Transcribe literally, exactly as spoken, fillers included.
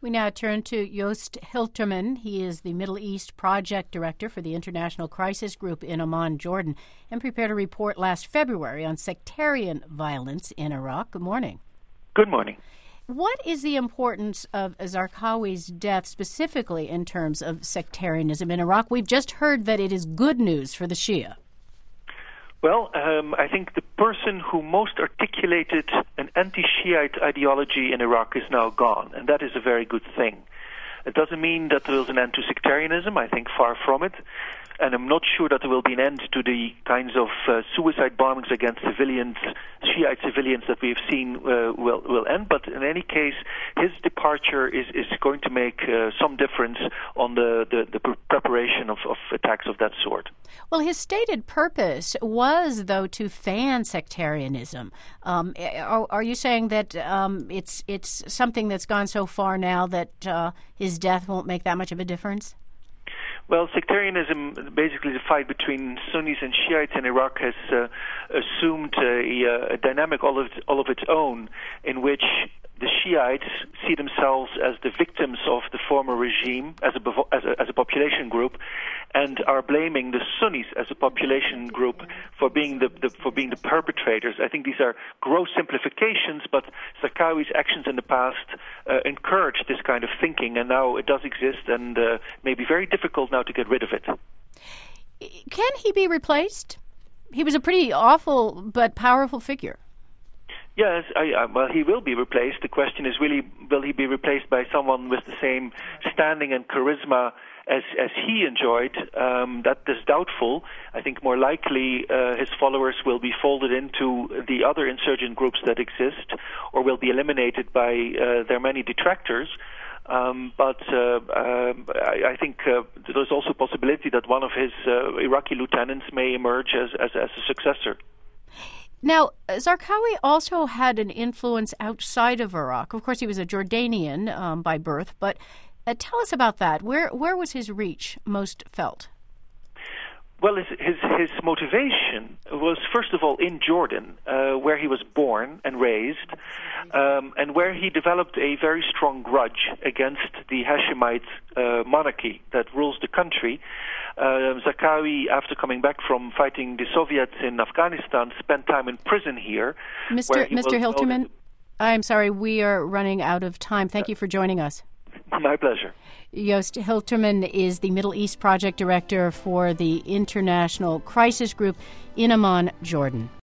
We now turn to Joost Hilterman. He is the Middle East Project Director for the International Crisis Group in Amman, Jordan, and prepared a report last February on sectarian violence in Iraq. Good morning. Good morning. What is the importance of Zarqawi's death specifically in terms of sectarianism in Iraq? We've just heard that it is good news for the Shia. Well, um, I think the person who most articulated an anti-Shiite ideology in Iraq is now gone, and that is a very good thing. It doesn't mean that there is an end to sectarianism. I think far from it. And I'm not sure that there will be an end to the kinds of uh, suicide bombings against civilians, Shiite civilians that we have seen uh, will will end. But in any case, his departure is, is going to make uh, some difference on the, the, the preparation of, of attacks of that sort. Well, his stated purpose was, though, to fan sectarianism. Um, are, are you saying that um, it's it's something that's gone so far now that uh, his death won't make that much of a difference? Well, sectarianism, basically the fight between Sunnis and Shiites in Iraq, has uh, assumed a, a dynamic all of, all of its own, in which the Shiites see themselves as the victims of the former regime, as a, as a, as a population group, and are blaming the Sunnis as a population group for being the, the for being the perpetrators. I think these are gross simplifications, but Zarqawi's actions in the past uh, encouraged this kind of thinking, and now it does exist, and uh, may be very difficult now to get rid of it. Can he be replaced? He was a pretty awful but powerful figure. Yes, I, I, well, he will be replaced. The question is, really, will he be replaced by someone with the same standing and charisma as as he enjoyed? Um, that is doubtful. I think more likely uh, his followers will be folded into the other insurgent groups that exist, or will be eliminated by uh, their many detractors. Um, but uh, uh, I, I think uh, there's also a possibility that one of his uh, Iraqi lieutenants may emerge as, as, as a successor. Now, Zarqawi also had an influence outside of Iraq. Of course, he was a Jordanian um, by birth, but uh, tell us about that. Where where was his reach most felt? Well, his, his his motivation was, first of all, in Jordan, uh, where he was born and raised, um, and where he developed a very strong grudge against the Hashemite uh, monarchy that rules the country. Uh, Zarqawi, after coming back from fighting the Soviets in Afghanistan, spent time in prison here. Mister Mister Hilterman, I'm sorry, we are running out of time. Thank you for joining us. My pleasure. Joost Hilterman is the Middle East Project Director for the International Crisis Group in Amman, Jordan.